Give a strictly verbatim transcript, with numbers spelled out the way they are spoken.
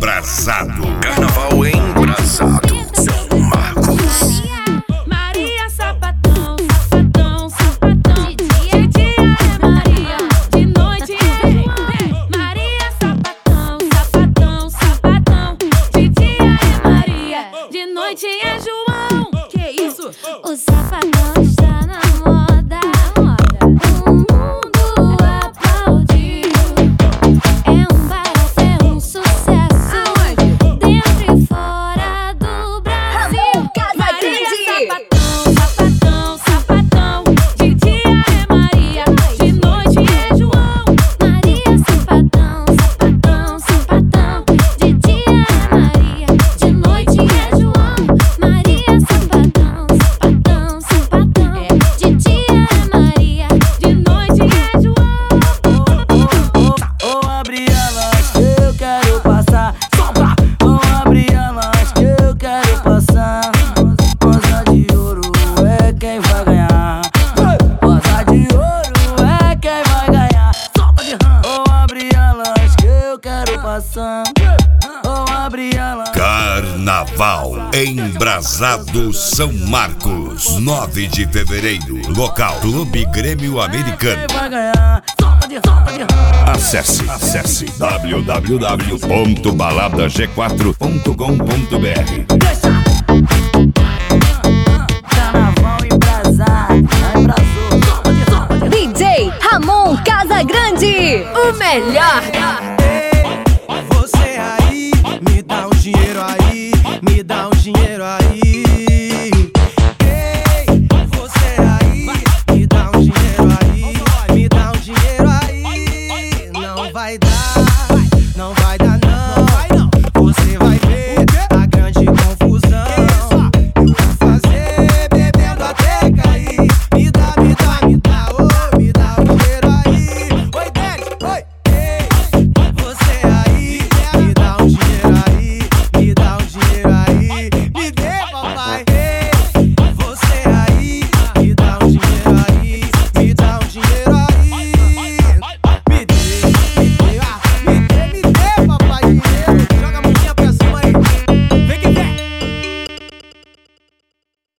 Embrasado. Carnaval embrasado. São Marcos. Maria sapatão, sapatão, sapatão. De dia, de dia é Maria, de noite é João. Maria sapatão, sapatão, sapatão. De dia é Maria, de noite é João. Que isso? O sapatão está na moda, o mundo aplaudiu. É um barato, é um sucesso, dentro e fora do Brasil. Maria sapatão, sapatão, sapatão. De dia é Maria, de noite é João. Maria sapatão, sapatão, sapatão. De dia é Maria, de noite é João. Maria sapatão, sapatão, sapatão. De dia é Maria, De noite é João. Ô, abre elas que eu quero passar. Solta! Ô, abre elas que eu quero passar. Rosa de ouro é quem vai ganhar. Rosa de ouro é quem vai ganhar. Solta de rã! Ô, abre elas que eu quero passar. Ô, abre elas. Carnaval Embrasado São Marcos, nove de fevereiro. Local Clube Grêmio Americano. Quem vai ganhar? Solta de, solta de rã! Acesse, acesse w w w ponto balada g quatro ponto com ponto b r. Carnaval embrasado, embrasou. Solta de, solta de rã! D J Ramon Casagrande, o melhor